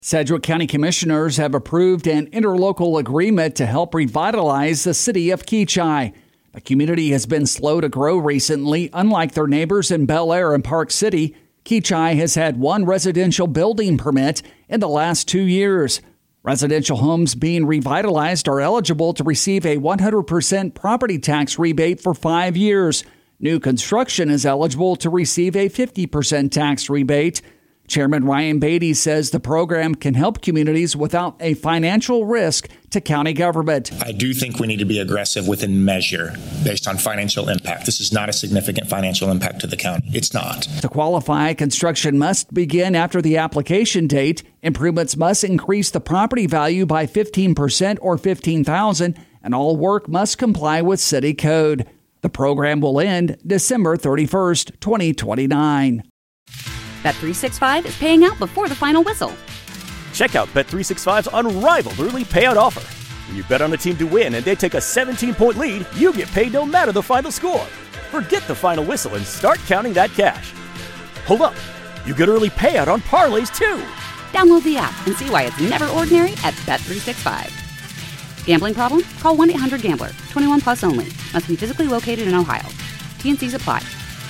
Sedgwick County Commissioners have approved an interlocal agreement to help revitalize the city of Keachai. The community has been slow to grow recently. Unlike their neighbors in Bel Air and Park City, Keachai has had one residential building permit in the last 2 years. Residential homes being revitalized are eligible to receive a 100% property tax rebate for 5 years. New construction is eligible to receive a 50% tax rebate. Chairman Ryan Beatty says the program can help communities without a financial risk to county government. I do think we need to be aggressive within measure based on financial impact. This is not a significant financial impact to the county. It's not. To qualify, construction must begin after the application date. Improvements must increase the property value by 15% or $15,000, and all work must comply with city code. The program will end December 31st, 2029. Bet365 is paying out before the final whistle. Check out Bet365's unrivaled early payout offer. When you bet on a team to win and they take a 17-point lead, you get paid no matter the final score. Forget the final whistle and start counting that cash. Hold up. You get early payout on parlays, too. Download the app and see why it's never ordinary at Bet365. Gambling problem? Call 1-800-GAMBLER. 21 plus only. Must be physically located in Ohio. T&Cs apply.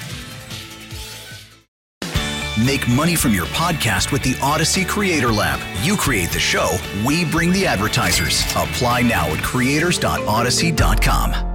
Make money from your podcast with the Odyssey Creator Lab. You create the show, we bring the advertisers. Apply now at creators.odyssey.com.